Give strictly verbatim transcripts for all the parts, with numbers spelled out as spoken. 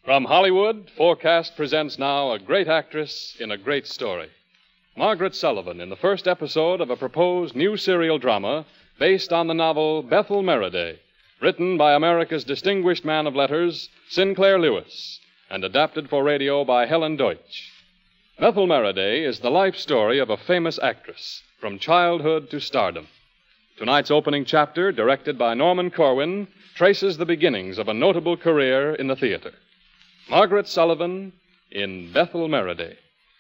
From Hollywood, Forecast presents now a great actress in a great story. Margaret Sullivan in the first episode of a proposed new serial drama based on the novel Bethel Mereday, written by America's distinguished man of letters, Sinclair Lewis, and adapted for radio by Helen Deutsch. Bethel Mereday is the life story of a famous actress, from childhood to stardom. Tonight's opening chapter, directed by Norman Corwin, traces the beginnings of a notable career in the theater. Margaret Sullivan in Bethel Mereday.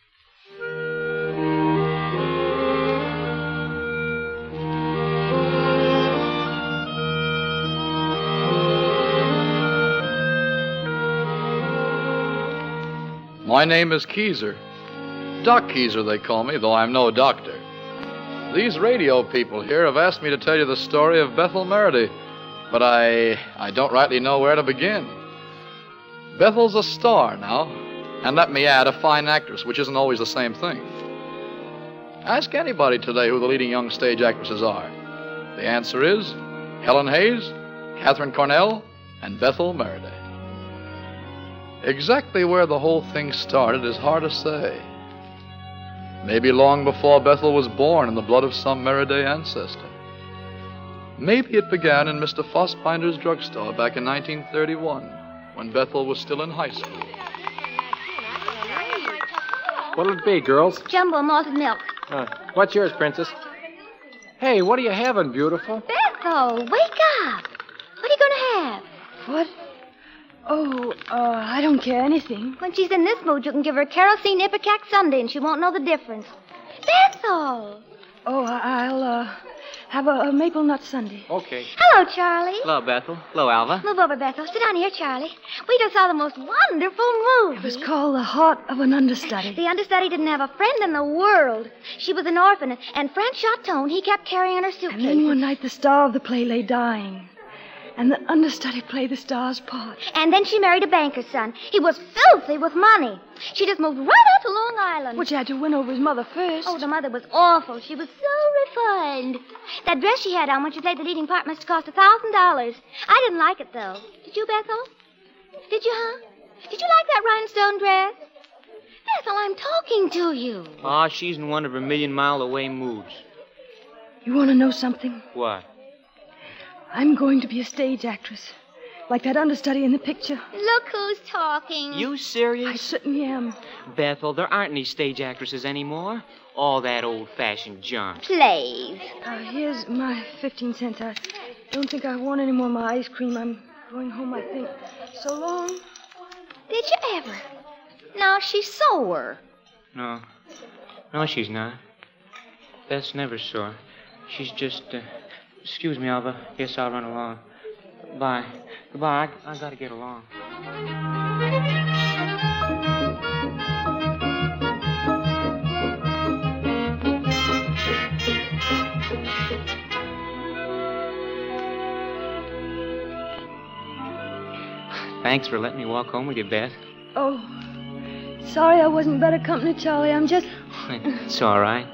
My name is Keezer. Doc Keezer, they call me, though I'm no doctor. These radio people here have asked me to tell you the story of Bethel Mereday, but I, I don't rightly know where to begin. Bethel's a star now, and let me add, a fine actress, which isn't always the same thing. Ask anybody today who the leading young stage actresses are. The answer is Helen Hayes, Catherine Cornell, and Bethel Mereday. Exactly where the whole thing started is hard to say. Maybe long before Bethel was born in the blood of some Mereday ancestor. Maybe it began in Mister Fossbinder's drugstore back in nineteen thirty-one, when Bethel was still in high school. What'll it be, girls? Jumbo malted milk. Uh, what's yours, Princess? Hey, what are you having, beautiful? Bethel, wake up. What are you going to have? What? Oh, uh, I don't care anything. When she's in this mood, you can give her kerosene ipecac sundae and she won't know the difference. Bethel! Oh, I'll, uh, have a, a maple nut sundae. Okay. Hello, Charlie. Hello, Bethel. Hello, Alva. Move over, Bethel. Sit down here, Charlie. We just saw the most wonderful movie. It was called The Heart of an Understudy. The understudy didn't have a friend in the world. She was an orphan, and Frank Chateau, he kept carrying her suitcase. And then one night the star of the play lay dying. And the understudy played the star's part. And then she married a banker's son. He was filthy with money. She just moved right out to Long Island. But you had to win over his mother first. Oh, the mother was awful. She was so refined. That dress she had on when she played the leading part must have cost a thousand dollars. I didn't like it, though. Did you, Bethel? Did you, huh? Did you like that rhinestone dress? Bethel, I'm talking to you. Ah, she's in one of her million-mile-away moods. You want to know something? What? I'm going to be a stage actress, like that understudy in the picture. Look who's talking. You serious? I certainly am. Bethel, there aren't any stage actresses anymore. All that old-fashioned junk. Plays. Uh, here's my fifteen cents. I don't think I want any more of my ice cream. I'm going home, I think. So long. Did you ever? Now she's sore. No. No, she's not. Beth's never sore. She's just, uh... Excuse me, Alva. Guess I'll run along. Bye. Goodbye. I, I gotta get along. Thanks for letting me walk home with you, Beth. Oh, sorry I wasn't better company, Charlie. I'm just... It's all right.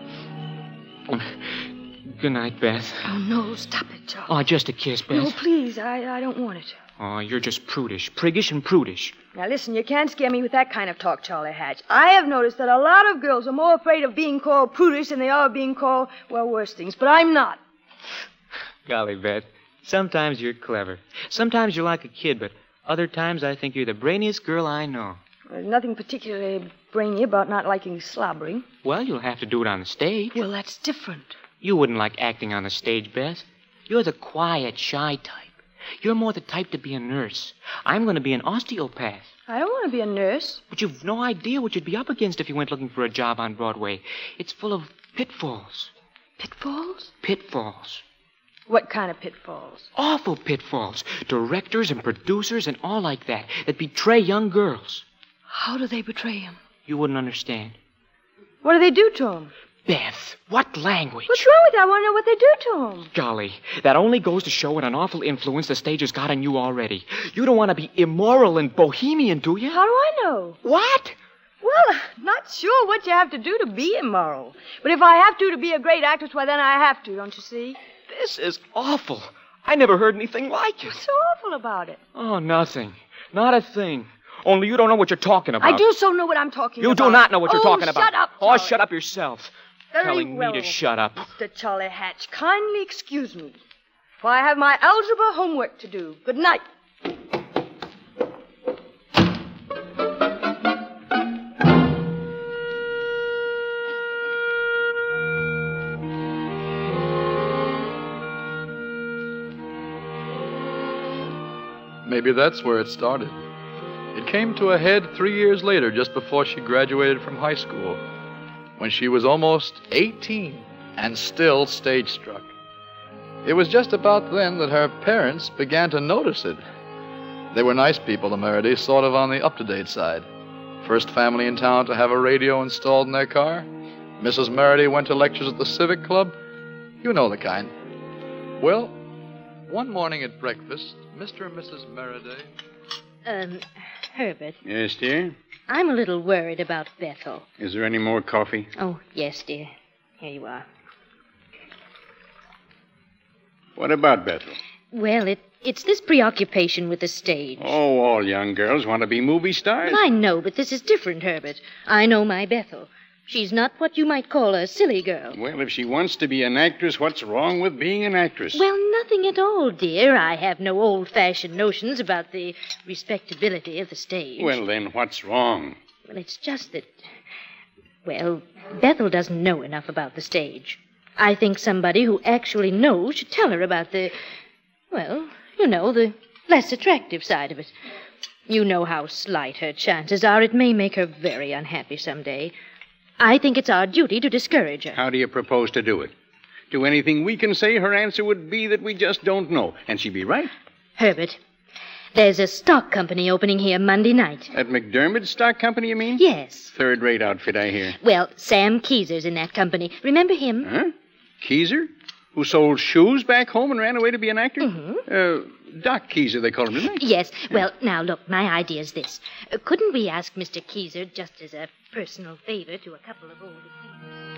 Good night, Beth. Oh, no, stop it, Charlie. Oh, just a kiss, Beth. No, please, I, I don't want it. Oh, you're just prudish. Priggish and prudish. Now, listen, you can't scare me with that kind of talk, Charlie Hatch. I have noticed that a lot of girls are more afraid of being called prudish than they are of being called, well, worse things. But I'm not. Golly, Beth. Sometimes you're clever. Sometimes you're like a kid, but other times I think you're the brainiest girl I know. There's nothing particularly brainy about not liking slobbering. Well, you'll have to do it on the stage. Well, that's different. You wouldn't like acting on the stage, Beth. You're the quiet, shy type. You're more the type to be a nurse. I'm going to be an osteopath. I don't want to be a nurse. But you've no idea what you'd be up against if you went looking for a job on Broadway. It's full of pitfalls. Pitfalls? Pitfalls. What kind of pitfalls? Awful pitfalls. Directors and producers and all like that that betray young girls. How do they betray him? You wouldn't understand. What do they do to him? Beth, what language? What's wrong with that? I want to know what they do to him. Golly, that only goes to show what an awful influence the stage has got on you already. You don't want to be immoral and bohemian, do you? How do I know? What? Well, not sure what you have to do to be immoral. But if I have to to be a great actress, why then I have to, don't you see? This is awful. I never heard anything like it. What's so awful about it? Oh, nothing. Not a thing. Only you don't know what you're talking about. I do so know what I'm talking You about. do not know what you're oh, talking about. shut up, Oh, Charlie. shut up yourself. Very Telling well, me to shut up. Mister Charlie Hatch, kindly excuse me, for I have my algebra homework to do. Good night. Maybe that's where it started. It came to a head three years later, just before she graduated from high school, when she was almost eighteen and still stage struck. It was just about then that her parents began to notice it. They were nice people, the Merediths, sort of on the up-to-date side. First family in town to have a radio installed in their car. Missus Meredith went to lectures at the Civic Club. You know the kind. Well, one morning at breakfast, Mister and Missus Meredith... Um, Herbert, Yes, dear? I'm a little worried about Bethel. Is there any more coffee? Oh, yes, dear. Here you are. What about Bethel? Well, it, it's this preoccupation with the stage. Oh, all young girls want to be movie stars. Well, I know, but this is different, Herbert. I know my Bethel. She's not what you might call a silly girl. Well, if she wants to be an actress, what's wrong with being an actress? Well, nothing at all, dear. I have no old-fashioned notions about the respectability of the stage. Well, then what's wrong? Well, it's just that... Well, Bethel doesn't know enough about the stage. I think somebody who actually knows should tell her about the... Well, you know, the less attractive side of it. You know how slight her chances are. It may make her very unhappy someday. I think it's our duty to discourage her. How do you propose to do it? To anything we can say, her answer would be that we just don't know. And she'd be right. Herbert, there's a stock company opening here Monday night. At McDermott's stock company, you mean? Yes. Third-rate outfit, I hear. Well, Sam Keezer's in that company. Remember him? Huh? Keezer? Who sold shoes back home and ran away to be an actor? Mm-hmm. Uh, Doc Keezer, they call him, didn't they? Yes. Well, now, look, my idea's this. Uh, couldn't we ask Mister Keezer, just as a personal favor to a couple of old acquaintances?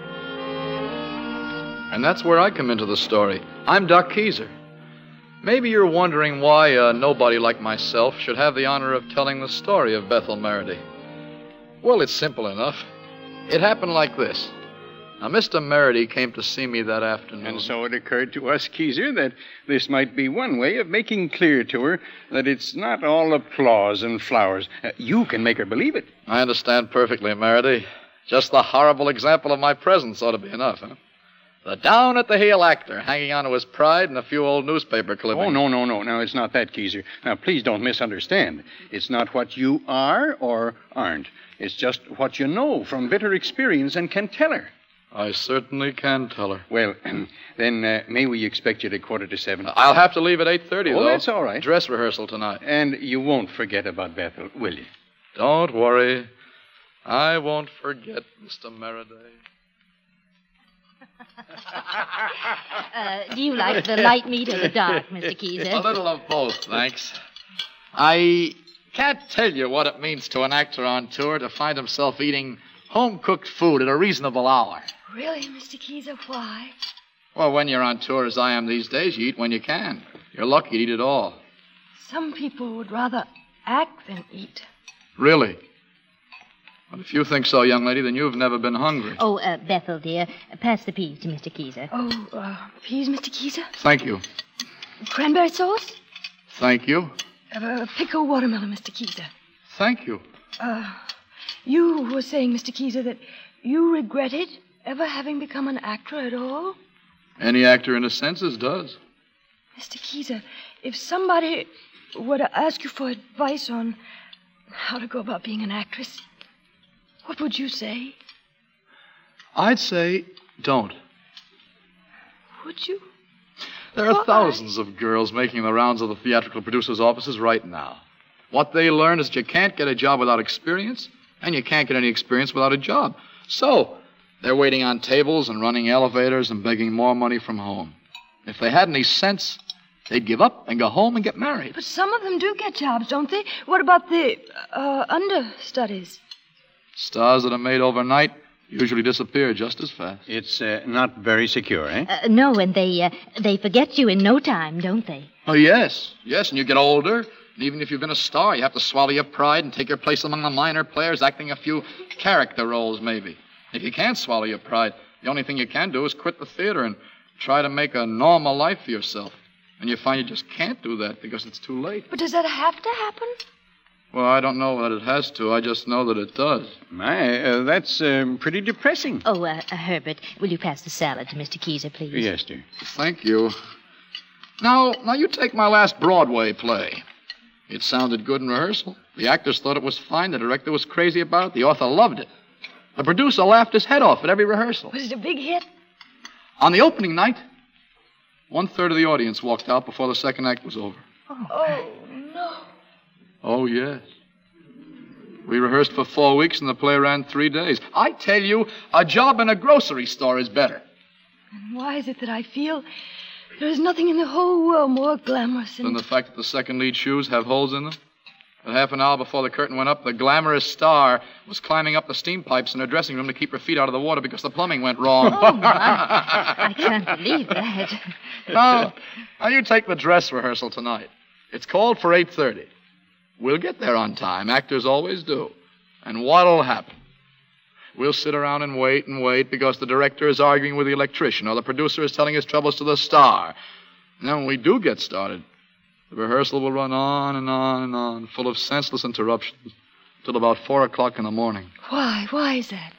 And that's where I come into the story. I'm Doc Keezer. Maybe you're wondering why a nobody like myself should have the honor of telling the story of Bethel Meredith. Well, it's simple enough. It happened like this. Now, Mister Meredith came to see me that afternoon. And so it occurred to us, Keezer, that this might be one way of making clear to her that it's not all applause and flowers. Uh, you can make her believe it. I understand perfectly, Meredith. Just the horrible example of my presence ought to be enough, huh? The down-at-the-heel actor hanging on to his pride and a few old newspaper clippings. Oh, no, no, no. Now, it's not that, Keezer. Now, please don't misunderstand. It's not what you are or aren't. It's just what you know from bitter experience and can tell her. I certainly can tell her. Well, then uh, may we expect you at quarter to seven? I'll have to leave at eight thirty, Oh, though. that's all right. Dress rehearsal tonight. And you won't forget about Bethel, will you? Don't worry. I won't forget, Mister Meredith. Uh, do you like the light meat or the dark, Mister Keezer? A little of both, thanks. I can't tell you what it means to an actor on tour to find himself eating home-cooked food at a reasonable hour. Really, Mister Keezer, why? Well, when you're on tour, as I am these days, you eat when you can. You're lucky to eat at all. Some people would rather act than eat. Really? Well, if you think so, young lady, then you've never been hungry. Oh, uh, Bethel, dear, pass the peas to Mister Keezer. Oh, uh, peas, Mister Keezer? Thank you. Cranberry sauce? Thank you. Uh, pickled watermelon, Mister Keezer. Thank you. Uh, you were saying, Mister Keezer, that you regretted ever having become an actor at all? Any actor in his senses does. Mister Keezer, if somebody were to ask you for advice on how to go about being an actress, what would you say? I'd say don't. Would you? There are Why? thousands of girls making the rounds of the theatrical producers' offices right now. What they learn is that you can't get a job without experience, and you can't get any experience without a job. So, they're waiting on tables and running elevators and begging more money from home. If they had any sense, they'd give up and go home and get married. But some of them do get jobs, don't they? What about the uh, understudies? Stars that are made overnight usually disappear just as fast. It's uh, not very secure, eh? Uh, no, and they uh, they forget you in no time, don't they? Oh, yes. Yes, and you get older, And even if you've been a star, you have to swallow your pride and take your place among the minor players, acting a few character roles, maybe. If you can't swallow your pride, the only thing you can do is quit the theater and try to make a normal life for yourself. And you find you just can't do that because it's too late. But does that have to happen? Well, I don't know that it has to. I just know that it does. My, uh, that's um, pretty depressing. Oh, uh, uh, Herbert, will you pass the salad to Mister Keezer, please? Yes, dear. Thank you. Now, now you take my last Broadway play. It sounded good in rehearsal. The actors thought it was fine. The director was crazy about it. The author loved it. The producer laughed his head off at every rehearsal. Was it a big hit? On the opening night, one-third of the audience walked out before the second act was over. Oh, oh no. Oh, yes. We rehearsed for four weeks and the play ran three days. I tell you, a job in a grocery store is better. And why is it that I feel there is nothing in the whole world more glamorous than... Than the fact that the second lead shoes have holes in them? But half an hour before the curtain went up, the glamorous star was climbing up the steam pipes in her dressing room to keep her feet out of the water because the plumbing went wrong. Oh, my. I can't believe that. Now, now you take the dress rehearsal tonight. It's called for eight thirty. We'll get there on time. Actors always do. And what'll happen? We'll sit around and wait and wait because the director is arguing with the electrician or the producer is telling his troubles to the star. And then when we do get started, the rehearsal will run on and on and on, full of senseless interruptions, till about four o'clock in the morning. Why? Why is that?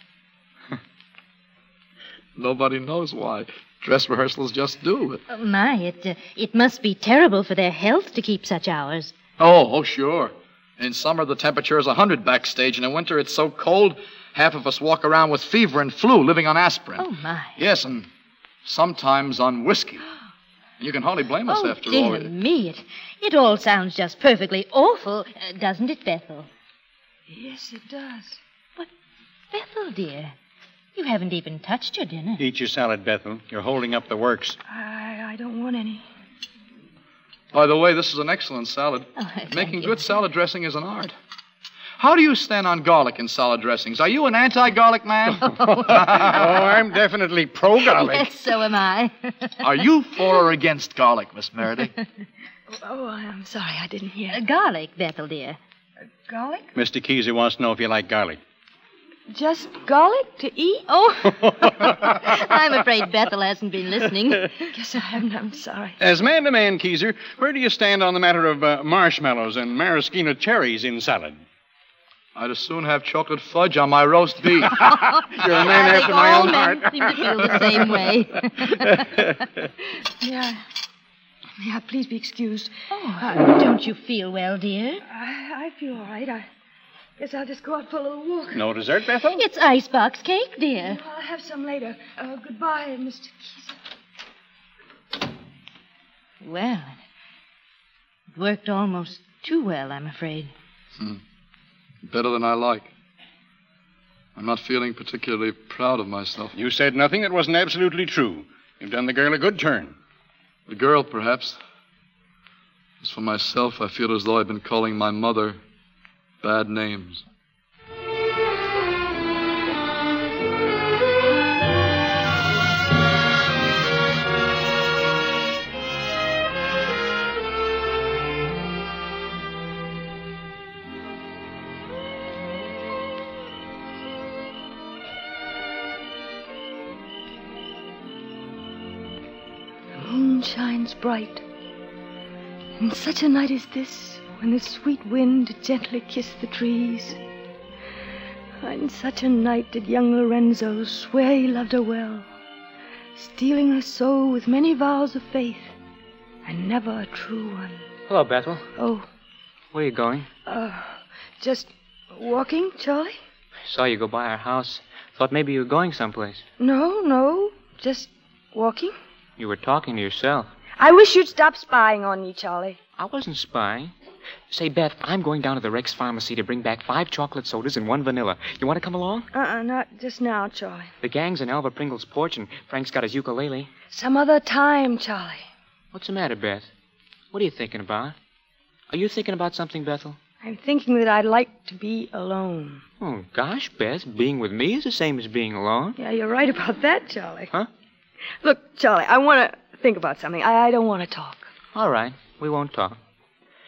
Nobody knows why. Dress rehearsals just do it. Oh, my, it, uh, it must be terrible for their health to keep such hours. Oh, oh, sure. In summer, the temperature is one hundred backstage, and in winter, it's so cold, half of us walk around with fever and flu, living on aspirin. Oh, my. Yes, and sometimes on whiskey. And you can hardly blame us oh, after dear all. me, it, it all sounds just perfectly awful, uh, doesn't it, Bethel? Yes, it does. But, Bethel, dear, you haven't even touched your dinner. Eat your salad, Bethel. You're holding up the works. I, I don't want any. By the way, this is an excellent salad. Oh, thank Making you. good salad dressing is an art. How do you stand on garlic in salad dressings? Are you an anti-garlic man? Oh, I'm definitely pro-garlic. Yes, so am I. Are you for or against garlic, Miss Meredith? Oh, I'm sorry, I didn't hear. Uh, garlic, Bethel, dear. Garlic? Mister Keezer wants to know if you like garlic. Just garlic to eat? Oh, I'm afraid Bethel hasn't been listening. Guess I haven't. I'm sorry. As man to man, Keezer, where do you stand on the matter of uh, marshmallows and maraschino cherries in salad? I'd as soon have chocolate fudge on my roast beef. You're a man I after think my all own men heart. seem to feel the same way. Yeah. Yeah, please be excused. Oh, uh, don't you feel well, dear? I, I feel all right. I guess I'll just go out for a little walk. No dessert, Bethel? It's icebox cake, dear. I'll have some later. Uh, goodbye, Mister Keezer. Well, it worked almost too well, I'm afraid. Hmm. Better than I like. I'm not feeling particularly proud of myself. You said nothing that wasn't absolutely true. You've done the girl a good turn. The girl, perhaps. As for myself, I feel as though I've been calling my mother bad names. Shines bright. And such a night as this, when the sweet wind gently kissed the trees. And such a night did young Lorenzo swear he loved her well, stealing her soul with many vows of faith, and never a true one. Hello, Bethel. Oh, Where are you going? uh, just walking, Charlie? I saw you go by our house. Thought maybe you were going someplace. No, no, just walking. You were talking to yourself. I wish you'd stop spying on me, Charlie. I wasn't spying. Say, Beth, I'm going down to the Rex Pharmacy to bring back five chocolate sodas and one vanilla. You want to come along? Uh-uh, not just now, Charlie. The gang's in Alva Pringle's porch, and Frank's got his ukulele. Some other time, Charlie. What's the matter, Beth? What are you thinking about? Are you thinking about something, Bethel? I'm thinking that I'd like to be alone. Oh, gosh, Beth, being with me is the same as being alone. Yeah, you're right about that, Charlie. Huh? Look, Charlie, I want to think about something. I, I don't want to talk. All right, we won't talk.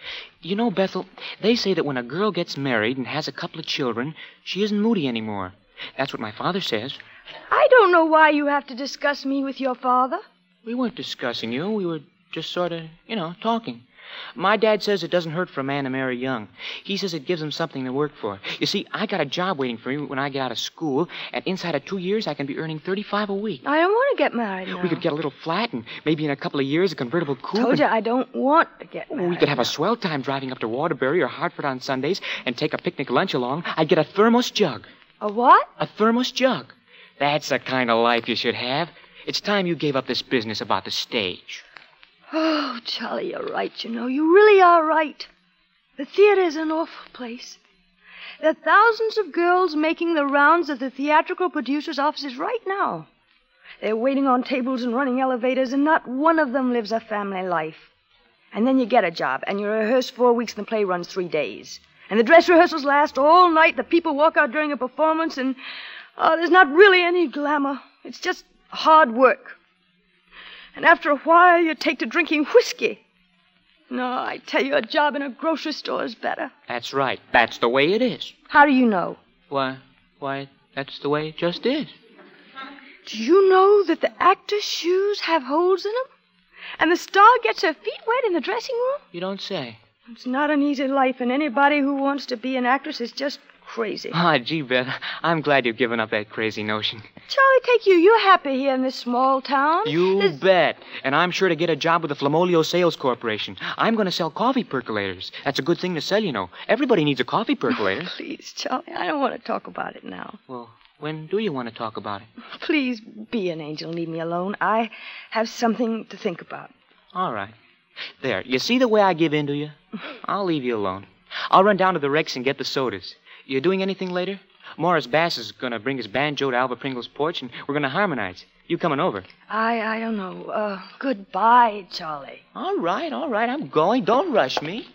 You know, Bethel, they say that when a girl gets married and has a couple of children, she isn't moody anymore. That's what my father says. I don't know why you have to discuss me with your father. We weren't discussing you. We were just sort of, you know, talking. My dad says it doesn't hurt for a man to marry young. He says it gives him something to work for. You see, I got a job waiting for me when I get out of school, and inside of two years, I can be earning thirty-five a week. I don't want to get married now. We could get a little flat, and maybe in a couple of years, a convertible coupe. Told and... you I don't want to get married. We could have now. a swell time driving up to Waterbury or Hartford on Sundays and take a picnic lunch along. I'd get a thermos jug. A what? A thermos jug. That's the kind of life you should have. It's time you gave up this business about the stage. Oh, Charlie, you're right, you know. You really are right. The theater is an awful place. There are thousands of girls making the rounds of the theatrical producers' offices right now. They're waiting on tables and running elevators, and not one of them lives a family life. And then you get a job, and you rehearse four weeks, and the play runs three days. And the dress rehearsals last all night. The people walk out during a performance, and oh, there's not really any glamour. It's just hard work. And after a while, you take to drinking whiskey. No, I tell you, a job in a grocery store is better. That's right. That's the way it is. How do you know? Why, why, that's the way it just is. Do you know that the actor's shoes have holes in them? And the star gets her feet wet in the dressing room? You don't say. It's not an easy life, and anybody who wants to be an actress is just crazy. Ah, gee, Beth, I'm glad you've given up that crazy notion. Charlie, take you. You're happy here in this small town. You There's... bet. And I'm sure to get a job with the Flamolio Sales Corporation. I'm going to sell coffee percolators. That's a good thing to sell, you know. Everybody needs a coffee percolator. Oh, please, Charlie, I don't want to talk about it now. Well, when do you want to talk about it? Please be an angel and leave me alone. I have something to think about. All right. There, you see the way I give in to you? I'll leave you alone. I'll run down to the Rex and get the sodas. You doing anything later? Morris Bass is going to bring his banjo to Alva Pringle's porch, and we're going to harmonize. You coming over? I I don't know. Uh, goodbye, Charlie. All right, all right. I'm going. Don't rush me.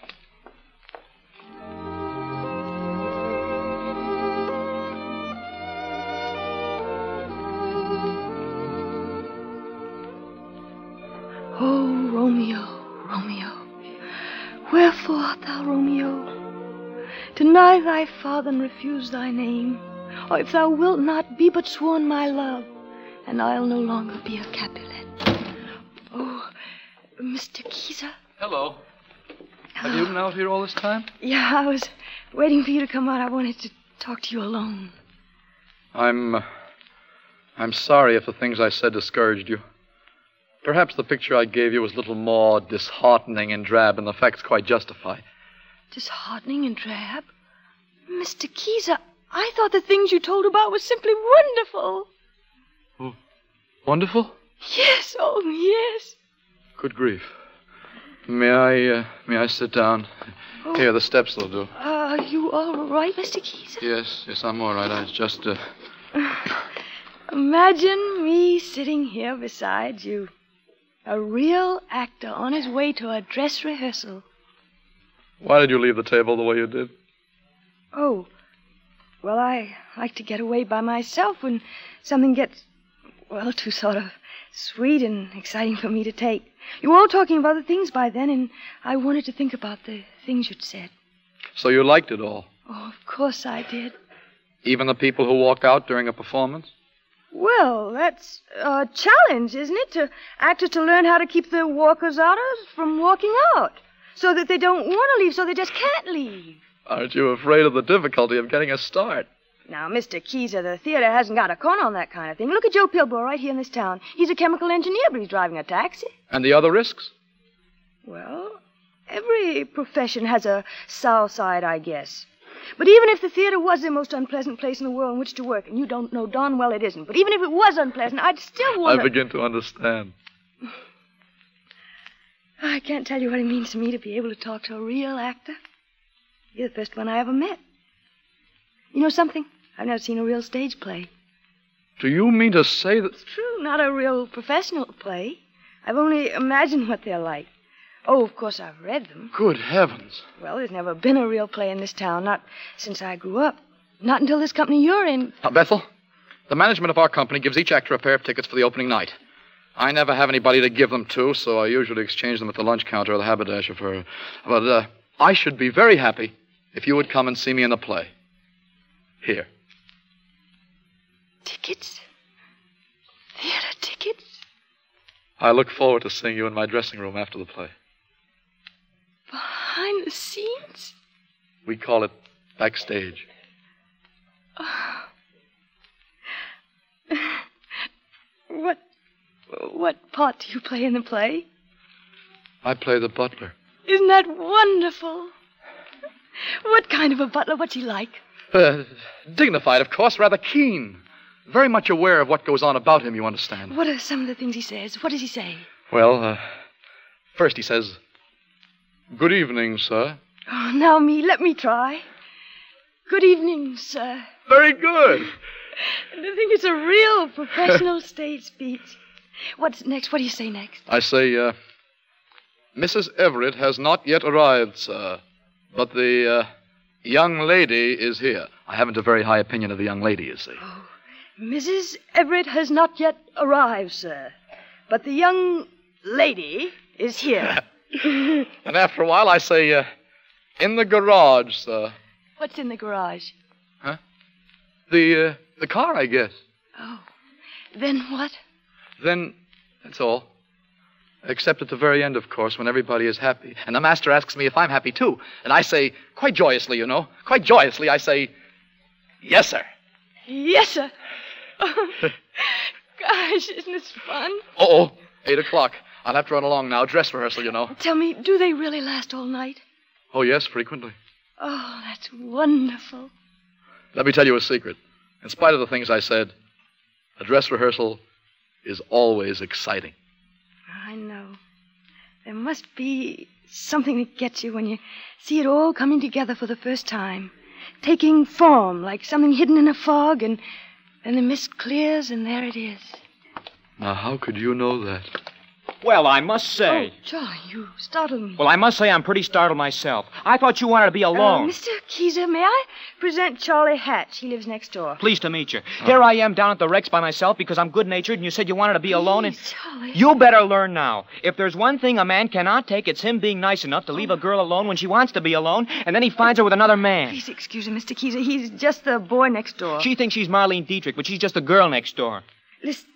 Oh, Romeo, Romeo, wherefore art thou Romeo? Deny thy father and refuse thy name, or if thou wilt not, be but sworn my love, and I'll no longer be a Capulet. Oh, Mister Keezer. Hello. Have you been out here all this time? Yeah, I was waiting for you to come out. I wanted to talk to you alone. I'm... Uh, I'm sorry if the things I said discouraged you. Perhaps the picture I gave you was a little more disheartening and drab, and the facts quite justify. Disheartening and drab? Mister Keezer, I thought the things you told about were simply wonderful. Oh, wonderful? Yes, oh, yes. Good grief. May I, uh, may I sit down? Oh. Here, the steps will do. Are you all right, Mister Keezer? Yes, yes, I'm all right. I was just, uh... Imagine me sitting here beside you. A real actor on his way to a dress rehearsal. Why did you leave the table the way you did? Oh, well, I like to get away by myself when something gets, well, too sort of sweet and exciting for me to take. You were all talking of other things by then, and I wanted to think about the things you'd said. So you liked it all? Oh, of course I did. Even the people who walk out during a performance? Well, that's a challenge, isn't it? To actors to learn how to keep the walkers out from walking out. So that they don't want to leave, so they just can't leave. Aren't you afraid of the difficulty of getting a start? Now, Mister Keezer, the theater hasn't got a corner on that kind of thing. Look at Joe Pilbor right here in this town. He's a chemical engineer, but he's driving a taxi. And the other risks? Well, every profession has a sour side, I guess. But even if the theater was the most unpleasant place in the world in which to work, and you don't know darn well it isn't, but even if it was unpleasant, I'd still want I begin to understand. I can't tell you what it means to me to be able to talk to a real actor. You're the first one I ever met. You know something? I've never seen a real stage play. Do you mean to say that... It's true, not a real professional play. I've only imagined what they're like. Oh, of course, I've read them. Good heavens. Well, there's never been a real play in this town, not since I grew up. Not until this company you're in. Now, Bethel, the management of our company gives each actor a pair of tickets for the opening night. I never have anybody to give them to, so I usually exchange them at the lunch counter or the haberdasher for... But uh, I should be very happy if you would come and see me in the play. Here. Tickets? Theater tickets? I look forward to seeing you in my dressing room after the play. Behind the scenes? We call it backstage. Oh. What, what part do you play in the play? I play the butler. Isn't that wonderful? What kind of a butler? What's he like? Uh, dignified, of course, rather keen. Very much aware of what goes on about him, you understand. What are some of the things he says? What does he say? Well, uh, first he says, "Good evening, sir." Oh, now me, let me try. Good evening, sir. Very good. I think it's a real professional stage speech. What's next? What do you say next? I say, uh, Missus Everett has not yet arrived, sir, but the uh, young lady is here. I haven't a very high opinion of the young lady, you see. Oh, Missus Everett has not yet arrived, sir, but the young lady is here. And after a while, I say, uh, in the garage, sir. What's in the garage? Huh? The, uh, the car, I guess. Oh, then what? Then, that's all. Except at the very end, of course, when everybody is happy. And the master asks me if I'm happy, too. And I say, quite joyously, you know, quite joyously, I say, yes, sir. Yes, sir. Oh, gosh, isn't this fun? Uh-oh, eight o'clock. I'll have to run along now. Dress rehearsal, you know. Tell me, do they really last all night? Oh, yes, frequently. Oh, that's wonderful. Let me tell you a secret. In spite of the things I said, a dress rehearsal is always exciting. I know. There must be something that gets you when you see it all coming together for the first time. Taking form like something hidden in a fog, and then the mist clears, and there it is. Now, how could you know that? Well, I must say. Oh, Charlie, you startled me. Well, I must say I'm pretty startled myself. I thought you wanted to be alone. Uh, Mister Keezer, may I present Charlie Hatch? He lives next door. Pleased to meet you. Oh. Here I am down at the Rex by myself because I'm good-natured, and you said you wanted to be Please, alone. And Charlie. You better learn now. If there's one thing a man cannot take, it's him being nice enough to leave a girl alone when she wants to be alone, and then he finds her with another man. Please excuse him, Mister Keezer. He's just the boy next door. She thinks she's Marlene Dietrich, but she's just the girl next door. Listen.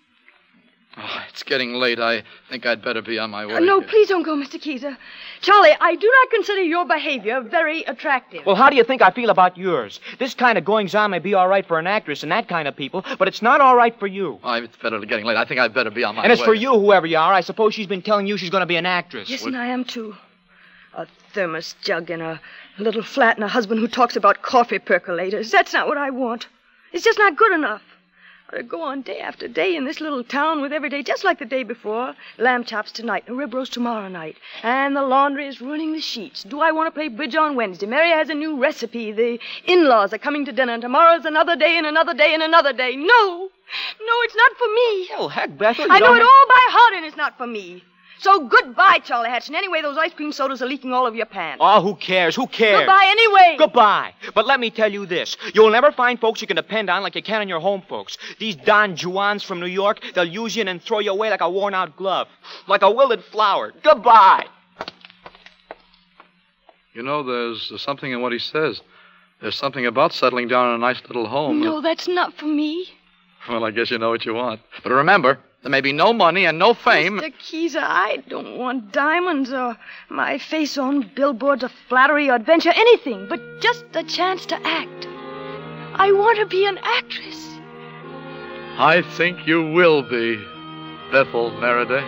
Oh, it's getting late. I think I'd better be on my way. Uh, no, please don't go, Mister Keezer. Charlie, I do not consider your behavior very attractive. Well, how do you think I feel about yours? This kind of goings-on may be all right for an actress and that kind of people, but it's not all right for you. Oh, it's better getting late. I think I'd better be on my way. And as for you, whoever you are, I suppose she's been telling you she's going to be an actress. Yes, and I am, too. A thermos jug and a little flat and a husband who talks about coffee percolators. That's not what I want. It's just not good enough. To go on day after day in this little town with every day just like the day before. Lamb chops tonight and rib roast tomorrow night. And the laundry is ruining the sheets. Do I want to play bridge on Wednesday? Mary has a new recipe. The in-laws are coming to dinner, and tomorrow's another day and another day and another day. No! No, it's not for me. Oh, heck, Bethel, I know don't it have... all by heart, and it's not for me. So goodbye, Charlie Hatch. And anyway, those ice cream sodas are leaking all over your pants. Oh, who cares? Who cares? Goodbye anyway. Goodbye. But let me tell you this. You'll never find folks you can depend on like you can on your home folks. These Don Juans from New York, they'll use you and then throw you away like a worn-out glove. Like a wilted flower. Goodbye. You know, there's something in what he says. There's something about settling down in a nice little home. No, that's not for me. Well, I guess you know what you want. But remember, there may be no money and no fame. Mister Keezer, I don't want diamonds or my face on billboards of flattery or adventure, anything, but just a chance to act. I want to be an actress. I think you will be, Bethel Meredith.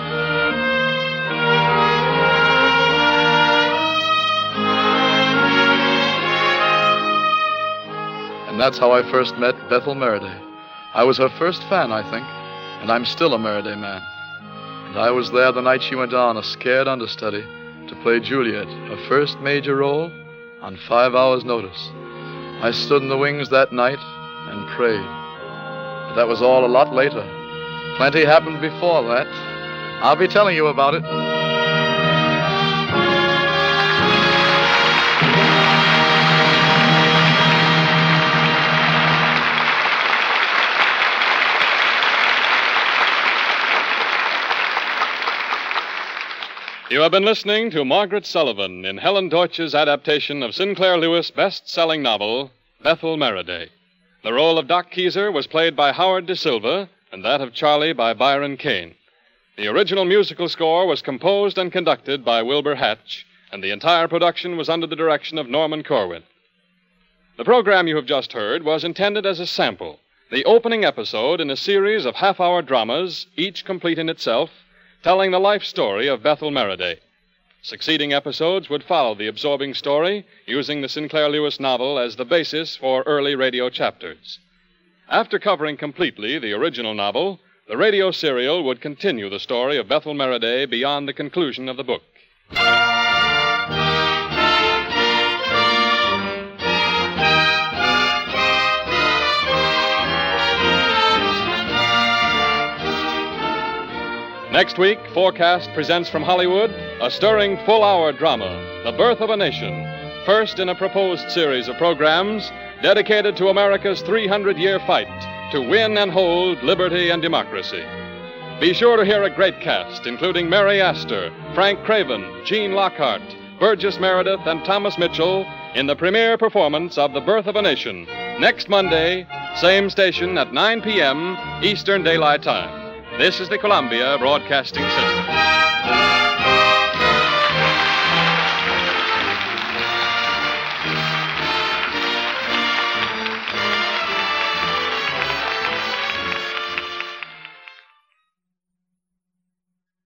And that's how I first met Bethel Meredith. I was her first fan, I think, and I'm still a Meredith man. And I was there the night she went on, a scared understudy, to play Juliet, her first major role, on five hours' notice. I stood in the wings that night and prayed. But that was all a lot later. Plenty happened before that. I'll be telling you about it. You have been listening to Margaret Sullivan in Helen Deutsch's adaptation of Sinclair Lewis' best-selling novel, Bethel Merriday. The role of Doc Keezer was played by Howard De Silva, and that of Charlie by Byron Kane. The original musical score was composed and conducted by Wilbur Hatch, and the entire production was under the direction of Norman Corwin. The program you have just heard was intended as a sample, the opening episode in a series of half-hour dramas, each complete in itself, telling the life story of Bethel Merriday. Succeeding episodes would follow the absorbing story, using the Sinclair Lewis novel as the basis for early radio chapters. After covering completely the original novel, the radio serial would continue the story of Bethel Merriday beyond the conclusion of the book. Next week, Forecast presents from Hollywood a stirring full-hour drama, The Birth of a Nation, first in a proposed series of programs dedicated to America's three hundred year fight to win and hold liberty and democracy. Be sure to hear a great cast, including Mary Astor, Frank Craven, Gene Lockhart, Burgess Meredith, and Thomas Mitchell in the premiere performance of The Birth of a Nation, next Monday, same station at nine p.m. Eastern Daylight Time. This is the Columbia Broadcasting System.